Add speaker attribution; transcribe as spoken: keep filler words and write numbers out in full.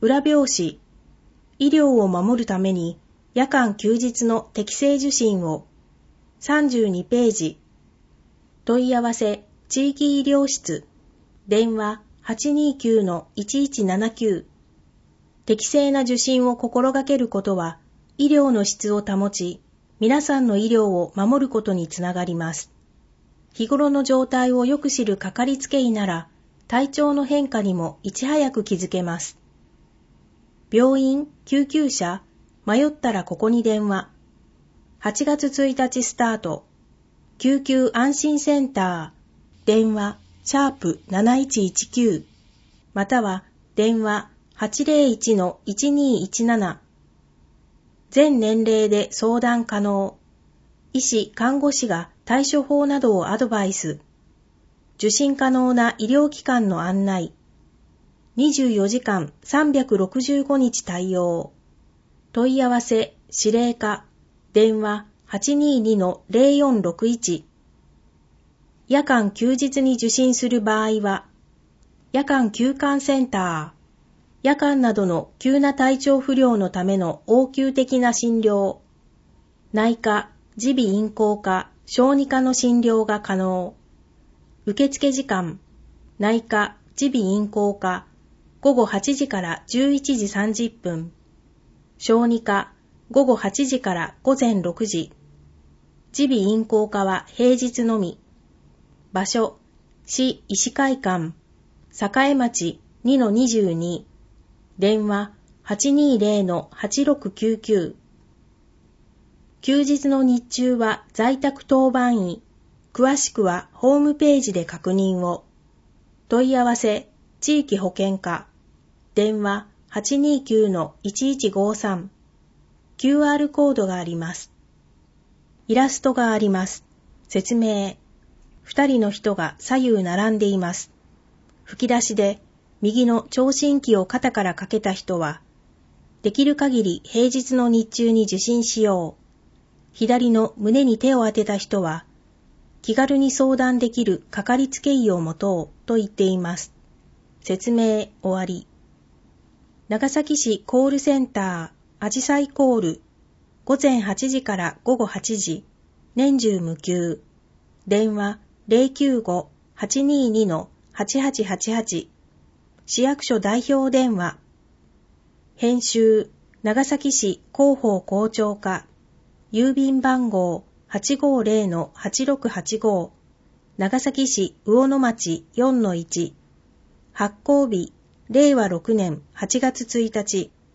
Speaker 1: 裏表紙、医療を守るために夜間休日の適正受診を。さんじゅうにページ。問い合わせ、地域医療室。電話 はちにーきゅうのいちいちななきゅう。適正な受診を心がけることは、医療の質を保ち、皆さんの医療を守ることにつながります。日頃の状態をよく知るかかりつけ医なら、体調の変化にもいち早く気づけます。病院、救急車、迷ったらここに電話。はちがつついたちスタート。救急安心センター。電話、シャープなないちいちきゅう。または、電話はちぜろいちのいちにーいちなな。全年齢で相談可能。医師・看護師が対処法などをアドバイス。受診可能な医療機関の案内。にじゅうよじかんさんびゃくろくじゅうごにち対応。問い合わせ、指令課。電話 はちにーにのぜろよんろくいち。夜間休日に受診する場合は、夜間急患センター。夜間などの急な体調不良のための応急的な診療。内科、耳鼻咽喉科、小児科の診療が可能。受付時間、内科、耳鼻咽喉科、ごごはちじからじゅういちじさんじゅっぷん。小児科、ごごはちじからごぜんろくじ。耳鼻咽喉科は平日のみ。場所、市医師会館、栄町 にのにじゅうに。電話 はちにーぜろのはちろくきゅうきゅう。休日の日中は在宅当番医。詳しくはホームページで確認を。問い合わせ、地域保健課。電話 はちにーきゅうのいちいちごさん。キューアール コードがあります。イラストがあります。説明。二人の人が左右並んでいます。吹き出しで、右の聴診器を肩からかけた人は、できる限り平日の日中に受診しよう。左の胸に手を当てた人は、気軽に相談できるかかりつけ医を持とうと言っています。説明終わり。長崎市コールセンター、あじさいコール、ごぜんはちじからごごはちじ、年中無休。電話ぜろきゅうご はちにーにのはちはちはちはち。市役所代表電話。編集、長崎市広報広聴課。郵便番号 はちごぜろのはちろくはちご。長崎市魚野町 よんのいち。発行日、れいわろくねんはちがつついたち。